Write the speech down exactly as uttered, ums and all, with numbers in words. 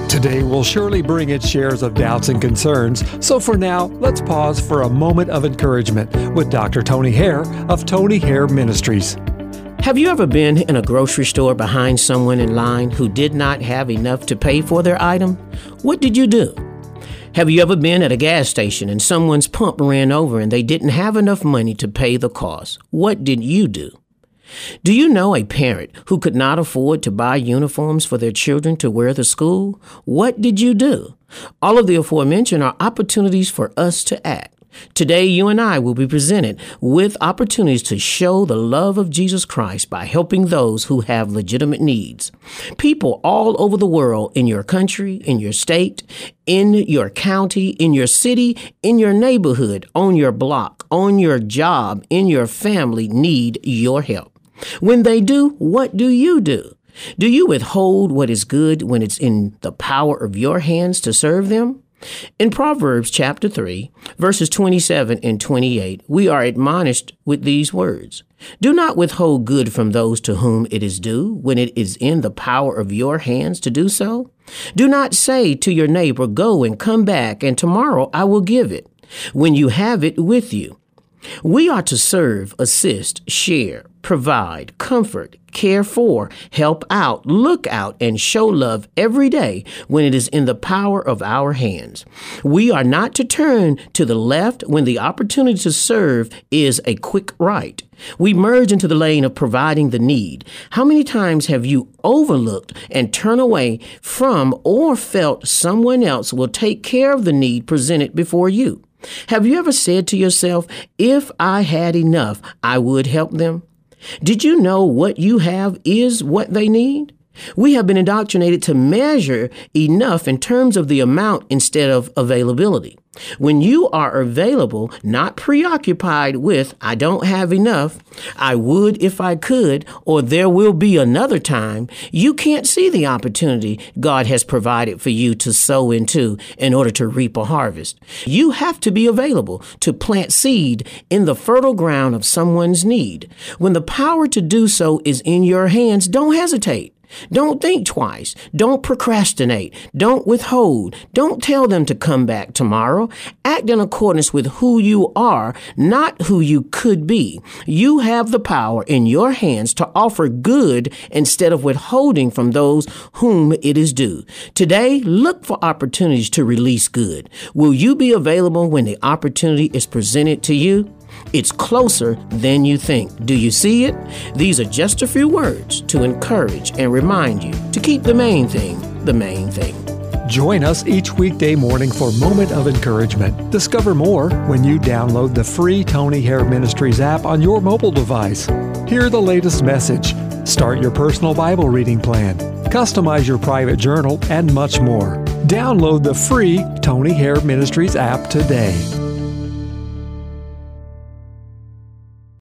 Today will surely bring its shares of doubts and concerns, so for now, let's pause for a moment of encouragement with Doctor Tony Hare of Tony Hare Ministries. Have you ever been in a grocery store behind someone in line who did not have enough to pay for their item? What did you do? Have you ever been at a gas station and someone's pump ran over and they didn't have enough money to pay the cost? What did you do? Do you know a parent who could not afford to buy uniforms for their children to wear to school? What did you do? All of the aforementioned are opportunities for us to act. Today, you and I will be presented with opportunities to show the love of Jesus Christ by helping those who have legitimate needs. People all over the world, in your country, in your state, in your county, in your city, in your neighborhood, on your block, on your job, in your family, need your help. When they do, what do you do? Do you withhold what is good when it's in the power of your hands to serve them? In Proverbs chapter three, verses twenty-seven and twenty-eight, we are admonished with these words. Do not withhold good from those to whom it is due when it is in the power of your hands to do so. Do not say to your neighbor, go and come back, and tomorrow I will give it, when you have it with you. We are to serve, assist, share, provide, comfort, care for, help out, look out, and show love every day when it is in the power of our hands. We are not to turn to the left when the opportunity to serve is a quick right. We merge into the lane of providing the need. How many times have you overlooked and turned away from or felt someone else will take care of the need presented before you? Have you ever said to yourself, if I had enough, I would help them? Did you know what you have is what they need? We have been indoctrinated to measure enough in terms of the amount instead of availability. When you are available, not preoccupied with, I don't have enough, I would if I could, or there will be another time, you can't see the opportunity God has provided for you to sow into in order to reap a harvest. You have to be available to plant seed in the fertile ground of someone's need. When the power to do so is in your hands, don't hesitate. Don't think twice. Don't procrastinate. Don't withhold. Don't tell them to come back tomorrow. Act in accordance with who you are, not who you could be. You have the power in your hands to offer good instead of withholding from those whom it is due. Today, look for opportunities to release good. Will you be available when the opportunity is presented to you? It's closer than you think. Do you see it? These are just a few words to encourage and remind you to keep the main thing the main thing. Join us each weekday morning for Moment of Encouragement. Discover more when you download the free Tony Hare Ministries app on your mobile device. Hear the latest message, start your personal Bible reading plan, customize your private journal, and much more. Download the free Tony Hare Ministries app today.